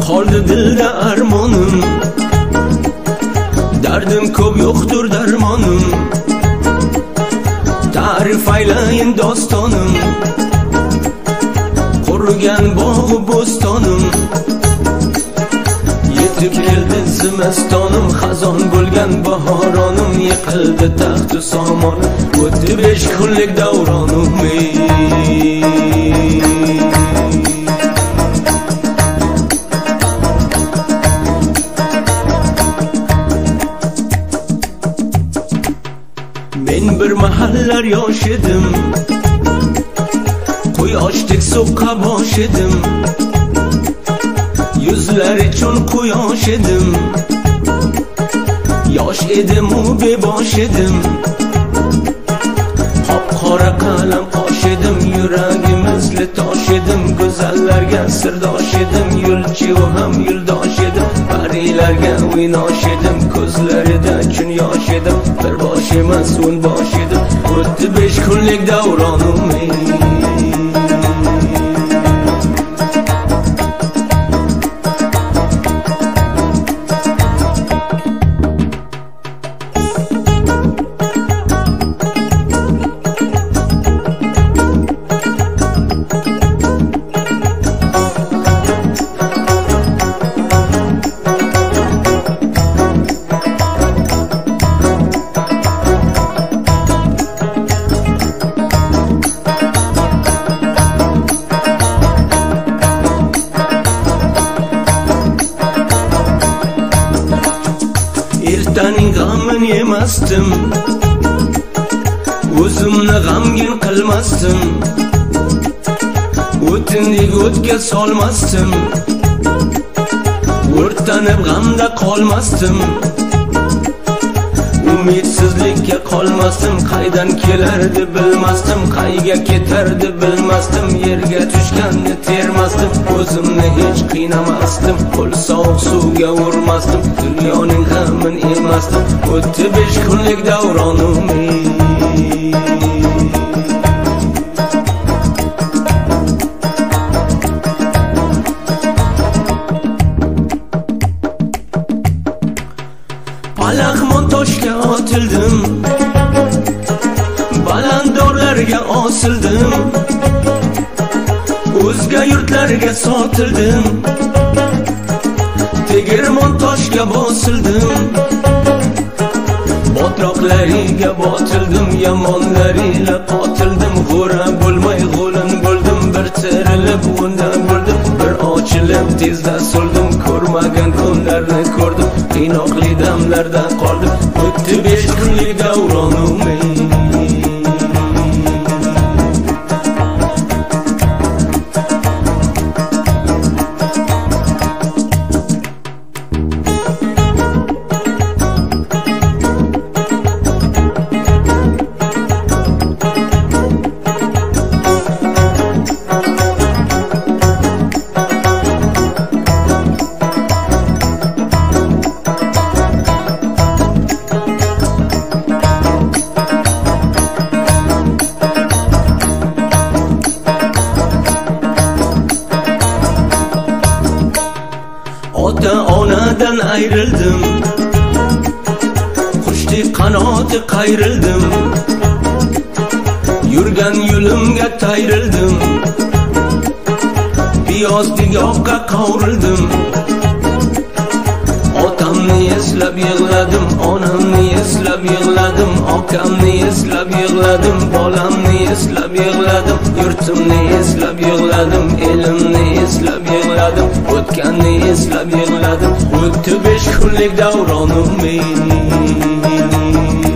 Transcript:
qoldi dilda armonim, dardim ko'p yo'qdir darmonim. Ta'rif aylayin dostonim, qurigan bog'u bo'stonim. Yetib keldi zimastonim, xazon bo'lgan bahoronim. Yiqildi taxtu somon, o'tdi 5 kunlik davronim. Men bir mahallar yosh edim, quyoshdek so'qqa bosh edim. Yuzlar uchun quyosh edim, yosh edim u bebosh edim. Qop-qora qalam qosh edim, yuragimizli tosh edim. Go'zallarga sirdosh edim, yo'lchi u ham yo'ldosh edim. Parilarga o'ynosh edim, ko'zlarida chun yosh edim. Bir bosh emas o'n bosh edim, o'tdi 5 kunlik davronim. Ertaning g'amini yemasdim, o'zimni g'amgin qilmasdim. O'tindek o'tga solmasdim, o'rtanib g'amda qolmasdim. Umidsizlikka qolmasdim, qaydan kelardi bilmasdim, qayga ketardi bilmasdim. Yerga tushganni termasdim, o'zimni hech qiynamasdim. Qo'l sovuq suvga urmasdim, dunyoning g'amini yemasdim. O'tdi 5 kunlik davronim. Palaxmon toshga otildim, balandorlarga osildim. O'zga yurtlarga sotildim, tegirmon toshga bosildim. Botroqlariga botildim, yomonlariga qotildim. G'o'ra bo'lmay g'o'lin bo'ldim, bir tirilib undan bo'ldim. Bir ochilib tezda so'ldim, ko'rmagan kunlarni ko'rdim. Qiynoqli damlarda qoldim, o'tdi 5 kunlik davronim. Ota-onadan ayrildim, qushdek qanoti qayrildim. Yurgan yo'limga tayrildim, piyozdek oqqa qovrildim. Otamni eslab yig'ladim, onamni eslab yig'ladim. Okamni eslab yig'ladim, bolamni eslab yig'ladim. Yurtimni eslab yig'ladim, elimni eslab yig'ladim. O'tganni eslab yig'ladim, o'tdi 5 kunlik davronim.